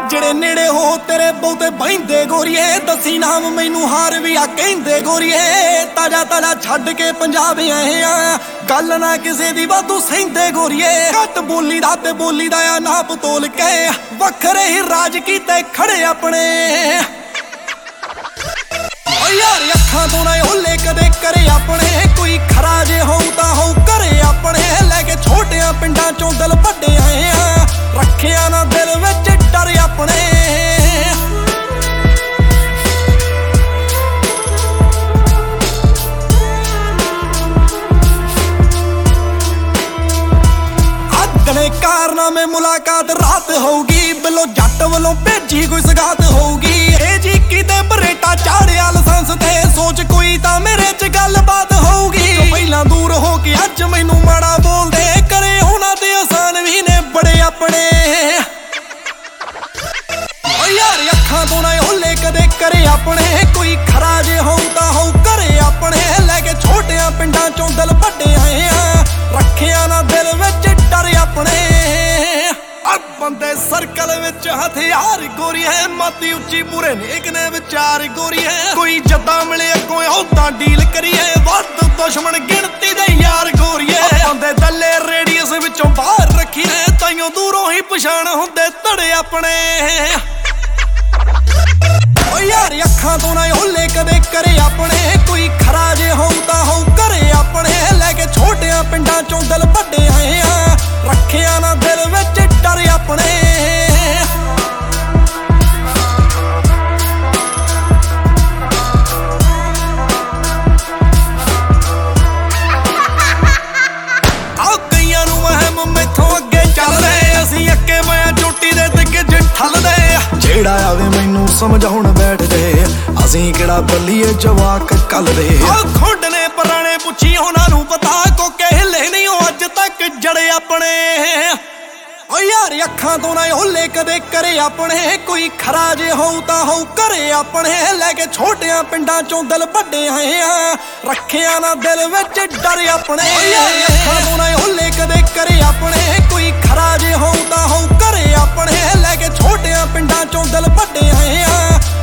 ਜਿਹੜੇ ਨੇੜੇ ਹੋ ਤੇਰੇ ਬਹੁਤੇ ਬਹਿੰਦੇ ਗੋਰੀਏ, ਦਸੀ ਨਾਮ ਮੈਨੂੰ ਹਾਰ ਵੀ ਆ ਕਹਿੰਦੇ ਗੋਰੀਏ। ਤਾਜਾ ਤਾਜਾ ਛੱਡ ਕੇ ਪੰਜਾਬ ਆਏ ਆ, ਗੱਲ ਨਾ ਕਿਸੇ ਦੀ ਵਾਧੂ ਸਹਿੰਦੇ ਗੋਰੀਏ। ਘੱਟ ਬੋਲੀ ਦਾ ਤੇ ਬੋਲੀ ਦਾ ਆ ਨਾਪ ਤੋਲ ਕੇ, ਵੱਖਰੇ ਹੀ ਰਾਜ ਕੀਤੇ ਖੜੇ ਆਪਣੇ। ਓ ਯਾਰ ਅੱਖਾਂ ਤੋਂ ਨਾ ਓਲੇ ਕਦੇ ਕਰੇ ਆਪਣੇ, ਕੋਈ ਖਰਾ ਜੇ ਹੋਊ ਤਾਂ ਹੋਊ ਘਰੇ ਆਪਣੇ। ਲੈ ਕੇ ਛੋਟਿਆਂ ਪਿੰਡਾਂ ਚੋਂ ਦਿਲ ਵੱਡੇ ਆਏ ਆ, ਰੱਖਿਆ ਨਾ ਦਿਲ ਵਿੱਚ ਡਰ ਆਪਣੇ। ਅਗਲੇ ਕਾਰਨਾਮੇ ਮੁਲਾਕਾਤ ਰਾਤ ਹੋਊਗੀ, ਬਿੱਲੋ ਜੱਟ ਵੱਲੋਂ ਭੇਜੀ ਕੋਈ ਸਗਾਤ ਹੋਊਗੀ। ਇਹ ਜੀ ਕਿਤੇ ਬਰੇਟਾ ਚਾੜਿਆ ਲਾਇਸੈਂਸ ਤੇ, ਸੋਚ ਕੋਈ ਤਾਂ ਮੇਰੇ ਚ ਗੱਲਬਾਤ ਹੋਊਗੀ। ਜੋ ਪਹਿਲਾਂ ਦੂਰ ਹੋ ਕੇ ਅੱਜ ਮੈਨੂੰ ਮਾੜਾ ਬੋਲਦੇ, ਕਰੇ ਉਹਨਾਂ ਤੇ ਆਸਾਨ ਵੀ ਨੇ ਬੜੇ ਆਪਣੇ। ਓ ਯਾਰ ਅੱਖਾਂ ਤੋਂ ਨਾ ਓਲੇ ਕਦੇ ਕਰੇ ਆਪਣੇ, ਕੋਈ ਖਰਾ ਜੇ ਹੋਊ ਤਾਂ ਹੋਊ ਘਰੇ ਆਪਣੇ। ਲੈ ਕੇ ਛੋਟਿਆਂ ਪਿੰਡਾਂ ਚੋਂ ਦਿਲ ਵੱਡੇ ਆਏ ਆ, ਰੱਖਿਆ ਨਾ ਦਿਲ ਵਿੱਚ ਡਰ ਆਪਣੇ। ਬੰਦੇ ਸਰਕਲ ਵਿੱਚ ਹਥਿਆਰ ਗੋਰੀ ਹੈ, ਮਾਤੀ ਉੱਚੀ ਪੂਰੇ ਨੇਕ ਨੇ ਵਿਚਾਰ ਗੋਰੀ ਹੈ। ਕੋਈ ਜੱਦਾਂ ਮਿਲੇ ਅੱਗੋਂ ਉਦਾਂ ਡੀਲ ਕਰੀਏ, ਵੱਧ ਦੁਸ਼ਮਣ ਗਿਣਤੀ ਦੇ ਯਾਰ ਗੋਰੀਏ। ਬੰਦੇ ਦੱਲੇ ਰੇਡੀਅਸ ਵਿੱਚੋਂ ਬਾਹਰ ਰੱਖੀਏ, ਤਾਈਓ ਦੂਰੋਂ ਹੀ ਪਛਾਣ ਹੁੰਦੇ ਧੜੇ ਆਪਣੇ। ਓ ਯਾਰ ਅੱਖਾਂ ਤੋਂ ਨਾ ਓਲੇ ਕਦੇ ਕਰੇ ਆਪਣੇ, ਕੋਈ ਖਰਾ ਜੇ ਹੋਊ ਤਾਂ ਹੋਊ ਘਰੇ ਆਪਣੇ। ਲੈ ਕੇ ਛੋਟਿਆਂ ਪਿੰਡਾਂ ਚੋਂ ਦਿਲ ਵੱਡੇ ਆਏ ਆ, ਰੱਖਿਆ ਨਾ ਦਿਲ ਵਿੱਚ ਡਰ ਆਪਣੇ। ਆਹ ਕਈਆਂ ਨੂੰ ਵਹਿਮ ਮੈਥੋਂ ਅੱਗੇ ਚੱਲਦੇ, ਅਸੀਂ ਅੱਕੇ ਮੈਂ ਚੋਟੀ ਦੇ ਤਿੱਗੇ ਠੱਲਦੇ। ਜਿਹੜਾ ਆਵੇ ਮੈਨੂੰ ਸਮਝਾਉਣ ਬੈਠਦੇ, ਅਸੀਂ ਕਿਹੜਾ ਬੱਲੀਏ ਜਵਾਕ ਕੱਲਦੇ। ਖੁੰਡ ਨੇ ਪੁਰਾਣੇ ਪੁੱਛੀ ਉਹਨਾਂ ਨੂੰ ਪਤਾ, ਕੋਕੇ ਹਿੱਲੇ ਨਹੀਂ ਉਹ ਅੱਜ ਤੱਕ ਜੜੇ ਆਪਣੇ। ਓ ਯਾਰ ਅੱਖਾਂ ਤੋਂ ਨਾ ਓਲੇ ਕਦੇ ਕਰੇ ਆਪਣੇ, ਕੋਈ ਖਰਾ ਜੇ ਹੋਊ ਤਾਂ ਹੋਊ ਘਰੇ ਆਪਣੇ। ਲੈ ਕੇ ਛੋਟਿਆਂ ਪਿੰਡਾਂ ਚੋਂ ਦਿਲ ਵੱਡੇ ਆਏ ਆ, ਰੱਖਿਆ ਨਾ ਦਿਲ ਵਿੱਚ ਡਰ ਆਪਣੇ। ਓ ਯਾਰ ਅੱਖਾਂ ਤੋਂ ਨਾ ਓਲੇ ਕਦੇ ਕਰੇ ਆਪਣੇ, ਕੋਈ ਖਰਾ ਜੇ ਹੋਊ ਤਾਂ ਹੋਊ ਘਰੇ ਆਪਣੇ। ਲੈ ਕੇ ਛੋਟਿਆਂ ਪਿੰਡਾਂ ਚੋਂ ਦਿਲ ਵੱਡੇ ਆਏ ਆ,